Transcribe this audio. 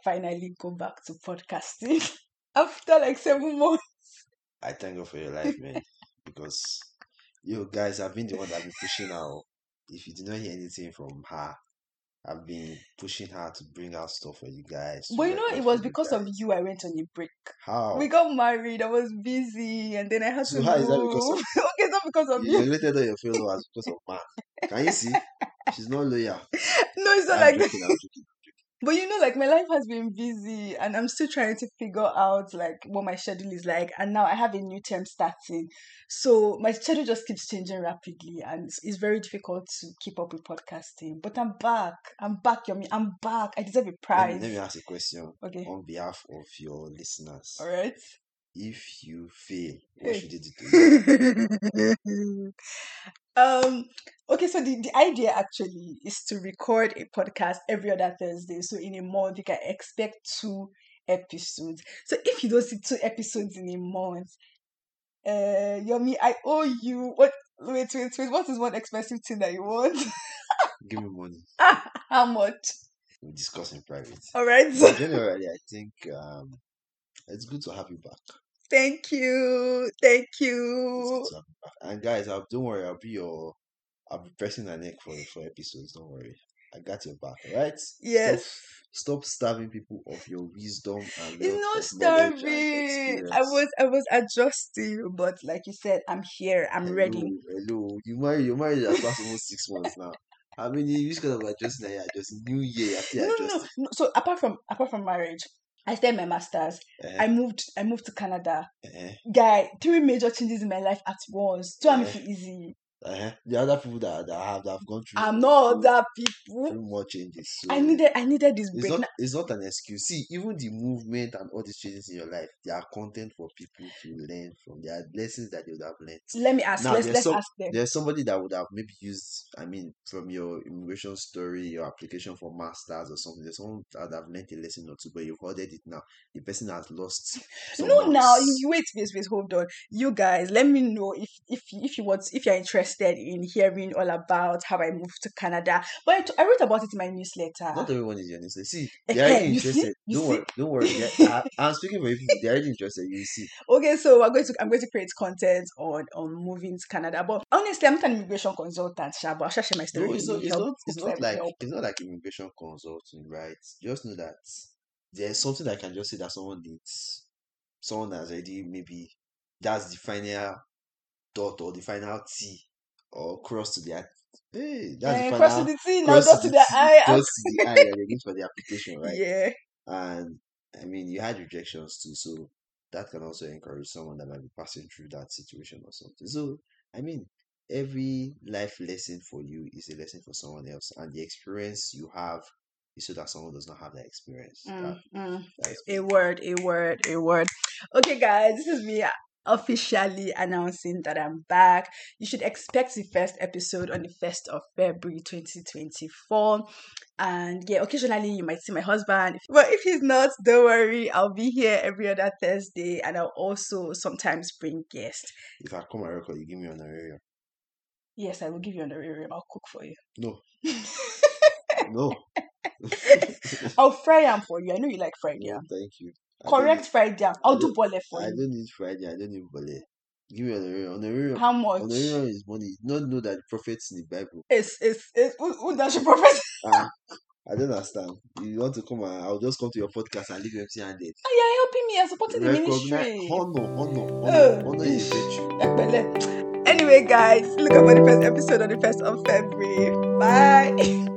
finally go back to podcasting after like 7 months. I thank God for your life, man. Because you guys have been the one that been pushing her. If you did not hear anything from her, I've been pushing her to bring out stuff for you guys, to But you know, record it for was you because of guys. you I went on a break. How? We got married, I was busy, and then I had So to how is that because move. of Okay, not because of you you. neglected all your followers because of man? Can you see? She's not loyal. No, it's not I'm like that. joking. I'm joking. But you know, like my life has been busy and I'm still trying to figure out like what my schedule is like. And now I have a new term starting. So my schedule just keeps changing rapidly and it's very difficult to keep up with podcasting. But I'm back. I'm back, Yomi. I'm back. I deserve a Let me prize. ask a question Okay. on behalf of your listeners. All right. If you fail, what Hey. should they do to you? Okay, so the idea actually is to record a podcast every other Thursday. So in a month you can expect 2 episodes. So if you don't see 2 episodes in a month, Yomi, I owe you what wait, what is one expensive thing that you want? Give me money. How much? We'll discuss in private. All right. But generally, I think it's good to have you back. Thank you. Thank It's you. good to have you back. And guys, don't worry, I'll be pressing my neck for episodes. Don't worry. I got your back, right? Yes. Stop starving people of your wisdom and It's wealth not of knowledge and starving. experience. I was adjusting, but like you said, I'm here. I'm ready. Hello. You married that past almost 6 months now. How many you kind of adjusting now? Just New Year, I feel adjusting. No. So apart from marriage, I started my masters. Uh-huh. I moved to Canada. Uh-huh. Guy, 3 major changes in my life at once. To make it easy. The other people that have gone through I'm not other people. through more changes. So I needed this break. It's not an excuse. See, even the movement and all these changes in your life, they are content for people to learn from. They are lessons that they would have learned. Let me ask. Now, Let's ask them. there's somebody that would have maybe used, from your immigration story, your application for masters or something. There's someone that would have learned a lesson or two, but you've ordered it now. The person has lost some No, marks. now you wait, hold on. You guys, let me know if you're interested in hearing all about how I moved to Canada. But I wrote about it in my newsletter. Not everyone is your newsletter. See, they're already interested. Don't worry. I'm speaking for you. They're already interested. You see. Okay, so I'm going to create content on moving to Canada. But honestly, I'm not an immigration consultant, but I'll share my story. No, it's not like immigration consulting, right? Just know that there's something that I can just say that someone needs. Someone that's already maybe that's the final dot or the final T or cross to the hey, that's the cross final to the T, now cross dot to the I. dot to the I that they need for the application, right? Yeah. And you had rejections too, so that can also encourage someone that might be passing through that situation or something. So every life lesson for you is a lesson for someone else, and the experience you have is so that someone does not have that experience. A word. Okay, guys, this is me officially announcing that I'm back. You should expect the first episode on the 1st of February 2024. And yeah, occasionally you might see my husband. But if he's not, don't worry. I'll be here every other Thursday, and I'll also sometimes bring guests. If I come and record, you give me honorarium. Yes, I will give you honorarium. I'll cook for you. No. No. I'll fry yam for you. I know you like fried yam. No, thank you. Correct fried yam. I'll do bole for you. I don't need fried yam. I don't need bole. Give me honorarium. How much? Honorarium is money. You don't know that the prophets in the Bible. Who does your prophet? I don't understand. You want to come and I'll just come to your podcast and leave you empty-handed. Oh, you're helping me. You're supporting the ministry. Honor is a virtue. Anyway, guys, look out for the first episode on the 1st of February. Bye.